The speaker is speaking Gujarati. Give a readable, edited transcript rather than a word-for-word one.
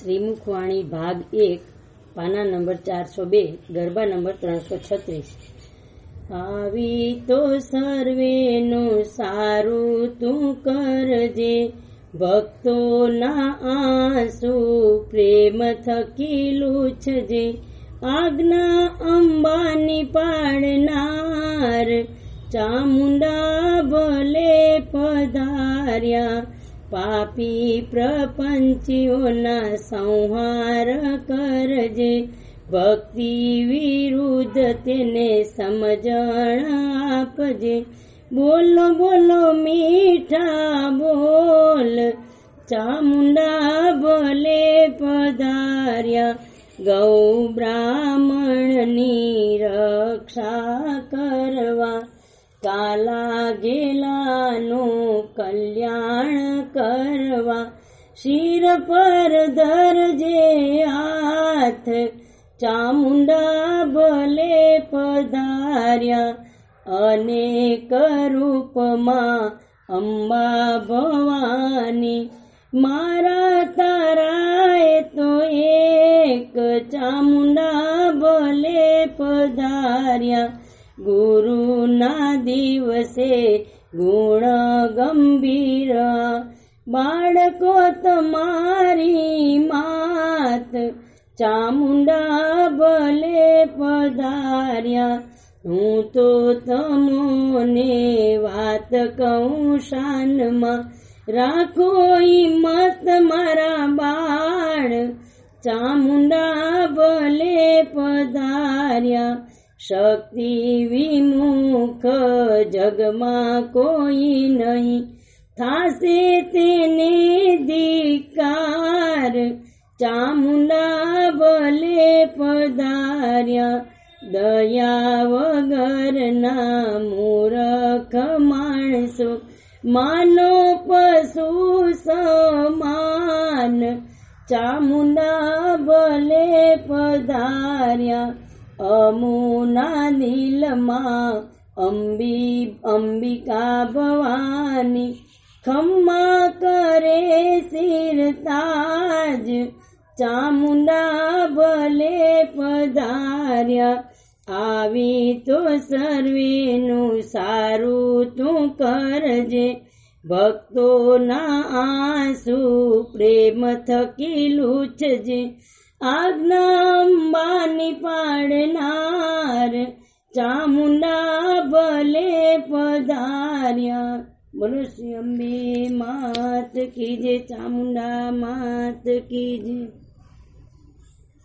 શ્રીમુખવાણી ભાગ 1 પાના નંબર 402 ગરબા નંબર 336। આવી તો સર્વેનું સારું તું કરજે, ભક્તોના આંસુ પ્રેમ થકી લૂછજે। આજ્ઞા અંબાની પાડનાર ચામુંડા ભલે પધાર્યા, પાપી પ્રપંચીઓના સંહાર કરજે। ભક્તિ વિરુદ્ધ તેને સમજણ આપજે। બોલો બોલો મીઠા બોલ, ચામુંડા ભલે પધાર્યા। ગૌ બ્રાહ્મણની રક્ષા કરવા, કાલા ગેલાનું કલ્યાણ કરવા। શિર પર ધરજે હાથ, ચામુંડા ભલે પધાર્યા। અનેક રૂપમાં અંબા ભવાની, મારા તારાએ તો એક ચામુંડા ભલે પધાર્યા। ગુરુના દિવસે ગુણ ગંભીર, બાળકો તમારી માત ચામુંડા ભલે પધાર્યા। હું તો તમોને વાત કહું શાનમાં, રાખો હિંમત મારા બાળ ચામુંડા ભલે પધાર્યા। શક્તિ વિમુખ જગમાં કોઈ નહીં, થાશે તેને ધિક્કાર ચામુંડા ભલે પધાર્યા। દયા વગરના મૂરખ માણસો માનો પશુ સમાન ચામુંડા ભલે પધાર્યા। અમુના દિલમાં અંબિકા ભવાની, ખમ્મા કરે શિરતાજ ચામુંડા ભલે પધાર્યા। આવી તો સર્વેનું સારું તું કરજે, ભક્તોના આંસુ પ્રેમ થકી લૂછજે। આજ્ઞા અંબાની પાડનાર ચામુંડા ભલે પધાર્યા। બોલો શ્રી અંબે માત કી જય, ચામુંડા માત કી જય।